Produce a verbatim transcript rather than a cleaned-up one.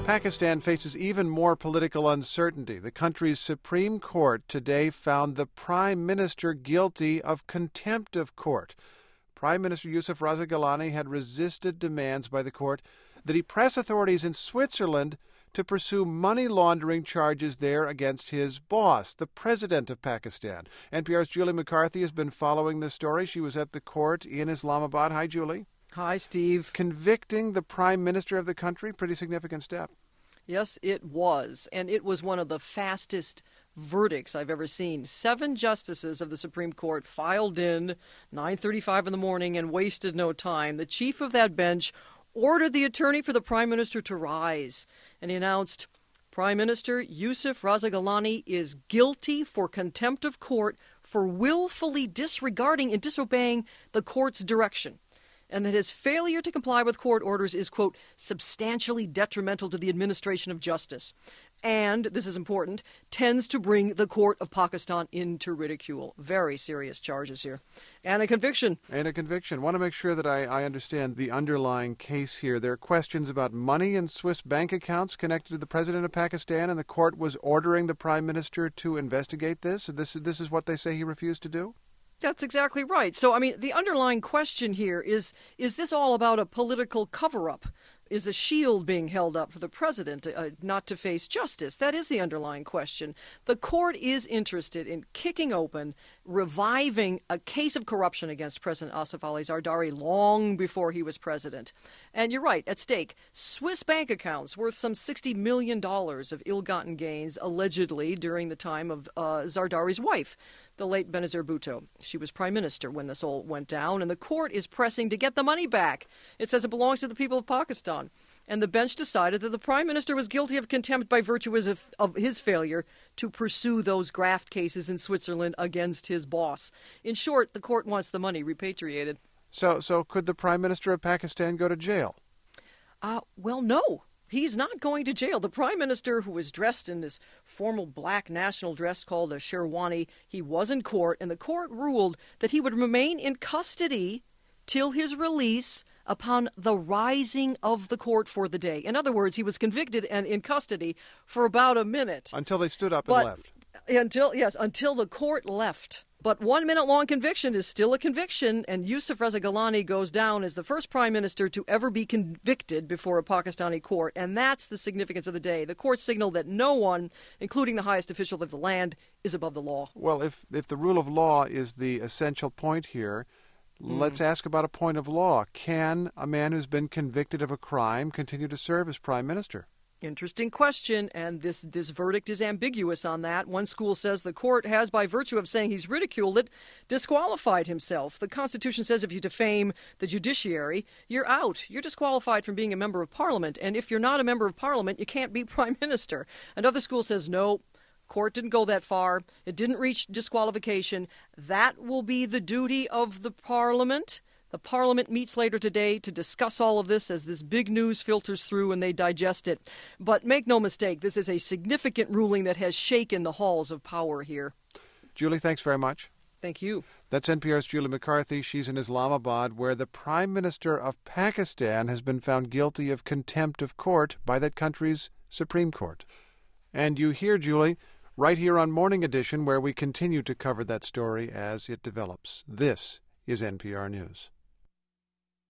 Pakistan faces even more political uncertainty. The country's Supreme Court today found the Prime Minister guilty of contempt of court. Prime Minister Yousaf Raza Gilani had resisted demands by the court that he press authorities in Switzerland to pursue money laundering charges there against his boss, the president of Pakistan. N P R's Julie McCarthy has been following this story. She was at the court in Islamabad. Hi, Julie. Hi, Steve. Convicting the prime minister of the country, pretty significant step. Yes, it was. And it was one of the fastest verdicts I've ever seen. Seven justices of the Supreme Court filed in nine thirty-five in the morning and wasted no time. The chief of that bench ordered the attorney for the prime minister to rise. And he announced, Prime Minister Yousaf Raza Gilani is guilty for contempt of court for willfully disregarding and disobeying the court's direction, and that his failure to comply with court orders is, quote, substantially detrimental to the administration of justice, and, this is important, tends to bring the court of Pakistan into ridicule. Very serious charges here. And a conviction. And a conviction. I want to make sure that I, I understand the underlying case here. There are questions about money in Swiss bank accounts connected to the president of Pakistan, and the court was ordering the prime minister to investigate this. This, this is what they say he refused to do? That's exactly right. So, I mean, the underlying question here is, is this all about a political cover-up? Is the shield being held up for the president uh, not to face justice? That is the underlying question. The court is interested in kicking open, reviving a case of corruption against President Asif Ali Zardari long before he was president. And you're right, at stake, Swiss bank accounts worth some sixty million dollars of ill-gotten gains, allegedly, during the time of uh, Zardari's wife, the late Benazir Bhutto. She was prime minister when this all went down, and the court is pressing to get the money back. It says it belongs to the people of Pakistan. And the bench decided that the prime minister was guilty of contempt by virtue of, of his failure to pursue those graft cases in Switzerland against his boss. In short, the court wants the money repatriated. So, so could the prime minister of Pakistan go to jail? Uh, well, no. He's not going to jail. The prime minister, who was dressed in this formal black national dress called a sherwani, he was in court, and the court ruled that he would remain in custody till his release upon the rising of the court for the day. In other words, he was convicted and in custody for about a minute. Until they stood up but, and left. Until, yes, until the court left. But one minute long conviction is still a conviction, and Yousaf Raza Gilani goes down as the first prime minister to ever be convicted before a Pakistani court. And that's the significance of the day. The court signaled that no one, including the highest official of the land, is above the law. Well, if, if the rule of law is the essential point here, mm. let's ask about a point of law. Can a man who's been convicted of a crime continue to serve as prime minister? Interesting question, and this, this verdict is ambiguous on that. One school says the court has, by virtue of saying he's ridiculed it, disqualified himself. The Constitution says if you defame the judiciary, you're out. You're disqualified from being a member of Parliament, and if you're not a member of Parliament, you can't be prime minister. Another school says no. Court didn't go that far. It didn't reach disqualification. That will be the duty of the Parliament. The Parliament meets later today to discuss all of this as this big news filters through and they digest it. But make no mistake, this is a significant ruling that has shaken the halls of power here. Julie, thanks very much. Thank you. That's N P R's Julie McCarthy. She's in Islamabad, where the Prime Minister of Pakistan has been found guilty of contempt of court by that country's Supreme Court. And you hear, Julie, right here on Morning Edition, where we continue to cover that story as it develops. This is N P R News.